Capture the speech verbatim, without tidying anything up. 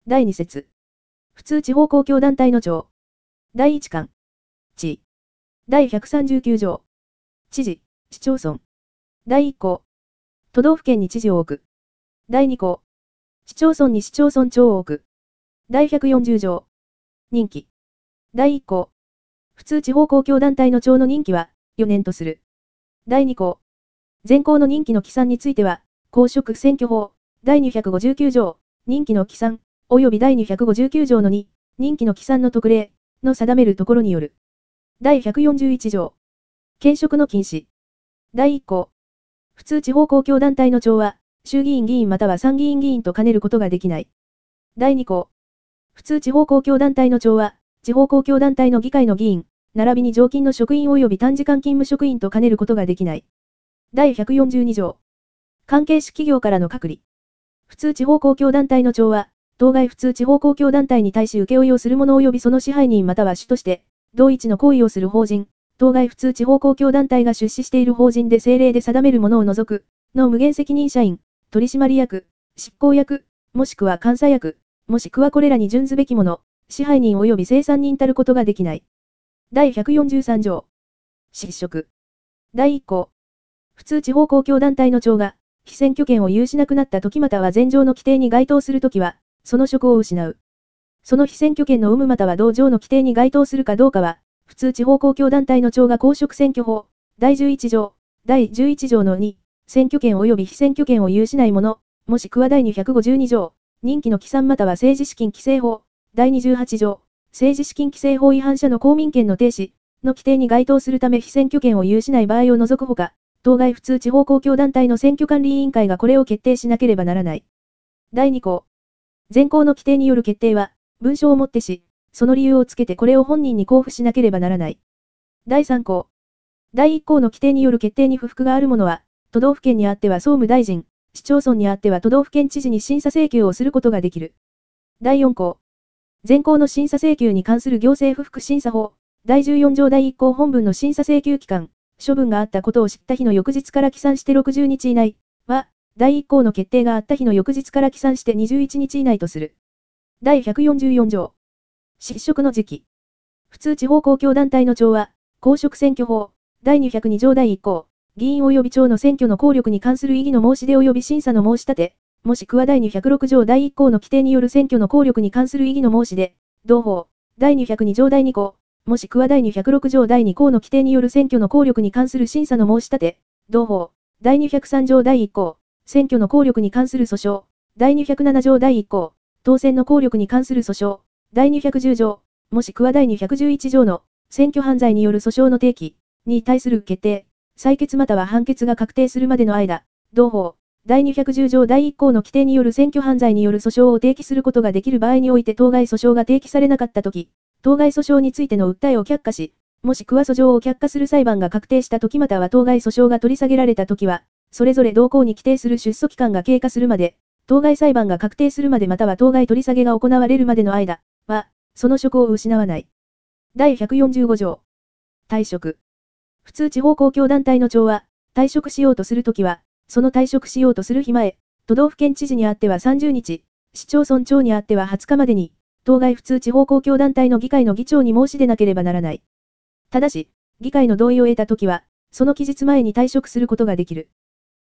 だいに節。普通地方公共団体の長。だいいち巻。地。だいひゃくさんじゅうきゅう条。知事、市町村。だいいっ項。都道府県に知事を置く。だいに項。市町村に市町村長を置く。だいひゃくよんじゅう条。任期。だいいっ項。普通地方公共団体の長の任期はよねんとする。だいに項。前項の任期の起算については、公職選挙法だいにひゃくごじゅうきゅう条、任期の起算、及びだいにひゃくごじゅうきゅう条のに、任期の起算の特例の定めるところによる。だいひゃくよんじゅういち条。兼職の禁止。だいいっ項。普通地方公共団体の長は、衆議院議員または参議院議員と兼ねることができない。だいに項。普通地方公共団体の長は、地方公共団体の議会の議員、並びに常勤の職員及び短時間勤務職員と兼ねることができない。だいひゃくよんじゅうに条。関係種企業からの隔離。普通地方公共団体の長は、当該普通地方公共団体に対し請負をする者及びその支配人または主として、同一の行為をする法人、当該普通地方公共団体が出資している法人で政令で定めるものを除く、の無限責任社員、取締役、執行役、もしくは監査役、もしくはこれらに準ずべきもの、支配人及び生産人たることができない。だいひゃくよんじゅうさん条。失職。だいいっ項。普通地方公共団体の長が、被選挙権を有しなくなった時または前条の規定に該当するときは、その職を失う。その被選挙権の有無または同条の規定に該当するかどうかは、普通地方公共団体の長が公職選挙法、だいじゅういち条、だいじゅういち条のに、選挙権及び被選挙権を有しない者、もしくはだいにひゃくごじゅうに条、任期の起算または政治資金規正法、だいにじゅうはち条、政治資金規正法違反者の公民権の停止の規定に該当するため被選挙権を有しない場合を除くほか、当該普通地方公共団体の選挙管理委員会がこれを決定しなければならない。だいに項。前項の規定による決定は、文書をもってし、その理由をつけてこれを本人に交付しなければならない。だいさん項。だいいっ項の規定による決定に不服がある者は、都道府県にあっては総務大臣、市町村にあっては都道府県知事に審査請求をすることができる。だいよん項。前項の審査請求に関する行政不服審査法、だいじゅうよん条だいいっ項本文の審査請求期間、処分があったことを知った日の翌日から起算してろくじゅうにち以内は、だいいっ項の決定があった日の翌日から起算してにじゅういちにち以内とする。だいひゃくよんじゅうよん条。失職の時期。普通地方公共団体の長は、公職選挙法、だいにひゃくに条だいいっ項、議員及び長の選挙の効力に関する異議の申し出及び審査の申し立て、もしくはだいにひゃくろく条だいいっ項の規定による選挙の効力に関する異議の申し出、同法、だいにひゃくに条だいに項、もしくはだいにひゃくろく条だいに項の規定による選挙の効力に関する審査の申し立て、同法、だいにひゃくさん条だいいっ項、選挙の効力に関する訴訟、だいにひゃくなな条だいいっ項、当選の効力に関する訴訟、だいにひゃくじゅう条、もしくはだいにひゃくじゅういち条の選挙犯罪による訴訟の提起に対する決定、裁決または判決が確定するまでの間、同法、だいにひゃくじゅう条だいいっ項の規定による選挙犯罪による訴訟を提起することができる場合において当該訴訟が提起されなかったとき、当該訴訟についての訴えを却下し、もしくは訴状を却下する裁判が確定したときまたは当該訴訟が取り下げられたときは、それぞれ同項に規定する出訴期間が経過するまで、当該裁判が確定するまでまたは当該取り下げが行われるまでの間は、その職を失わない。だいひゃくよんじゅうご条。退職。普通地方公共団体の長は、退職しようとするときは、その退職しようとする日前、都道府県知事にあってはさんじゅうにち、市町村長にあってははつかまでに、当該普通地方公共団体の議会の議長に申し出なければならない。ただし、議会の同意を得たときは、その期日前に退職することができる。